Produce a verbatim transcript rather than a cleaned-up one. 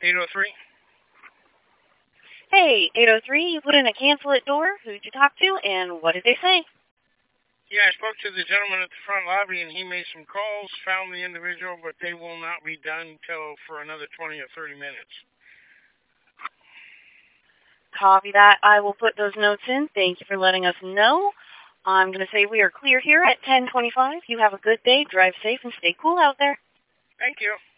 eight oh three. Hey, eight oh three, you put in a cancel it door. Who'd you talk to, and what did they say? Yeah, I spoke to the gentleman at the front lobby, and he made some calls, found the individual, but they will not be done till for another twenty or thirty minutes. Copy that. I will put those notes in. Thank you for letting us know. I'm going to say we are clear here at ten twenty-five. You have a good day. Drive safe and stay cool out there. Thank you.